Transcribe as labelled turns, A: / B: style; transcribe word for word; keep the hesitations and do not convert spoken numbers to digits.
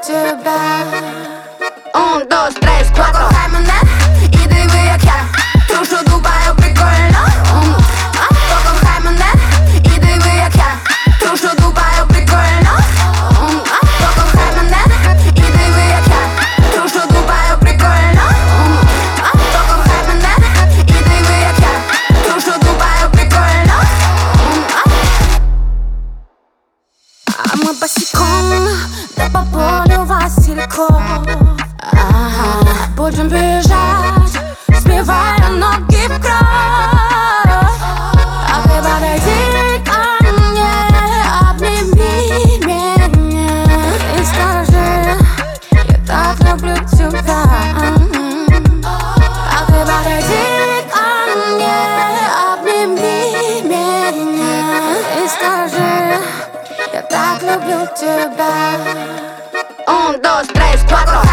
A: тебя. Un, dos, tres, cuatro. Кохай мене і диви, як я трушу Дубаю, прикольно. Покохай мене і диви, як я трушу Дубаю, прикольно. Покохай мене і диви, як я трушу Дубаю, прикольно. Покохай мене і диви, як я трушу Дубаю, прикольно. А ми босиком, да по полю васильков. Ага, будем бежать, сбивая ноги в кровь. А ты подойди ко мне, обними меня и скажи: я так люблю тебя. А ты подойди ко мне, обними меня и скажи: я так люблю тебя. Un, dos, tres, cuatro.